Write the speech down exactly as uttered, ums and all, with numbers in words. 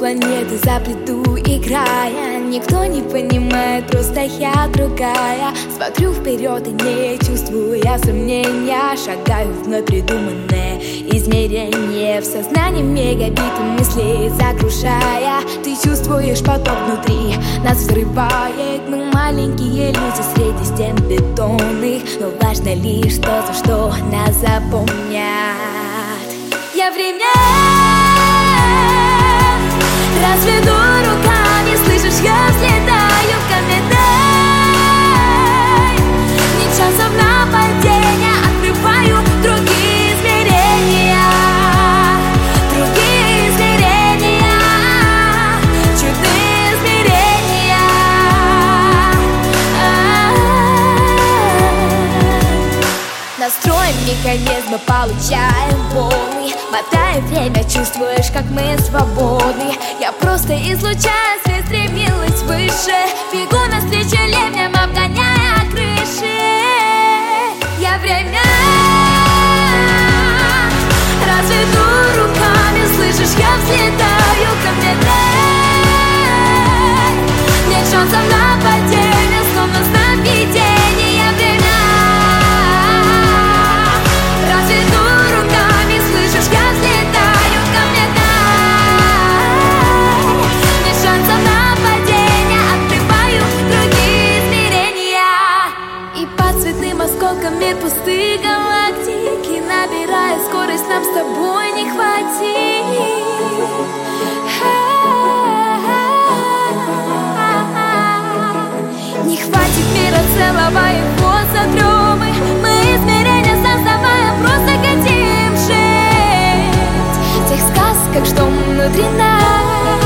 планеты за плиту играя. Никто не понимает, просто я другая. Смотрю вперед и не чувствуя сомнения, шагаю вновь придуманное измерение. В сознании мегабиты мыслей загружая. Ты чувствуешь поток внутри, нас взрывает. Мы маленькие люди среди стен бетонных, но важно лишь то, за что нас запомнят. Я время разведу руками, слышишь, я взлетаю ко мне, дай мне шансов на падение, открываю другие измерения, другие измерения, чудные измерения. Настроим механизм, получаем волны, мотая время, чувствуешь, как мы свободны. Я просто излучаю свет, стремилась выше, бегу навстречу ливням, обгоняя крыши. Я время разведу руками, слышишь, я взлетаю ко мне, дай мне шансов на падение, словно сновидение. Я время разведу руками, слышишь, я взлетаю ко мне, дай мне шансов на падение, открываю другие измерения. И под цветным осколком мир пустых галактики, набирая скорость, нам с тобой не хватит. Не хватит мира целого, его сотрем мы. Мы измерения создавая, просто хотим жить в тех сказках, что внутри нас.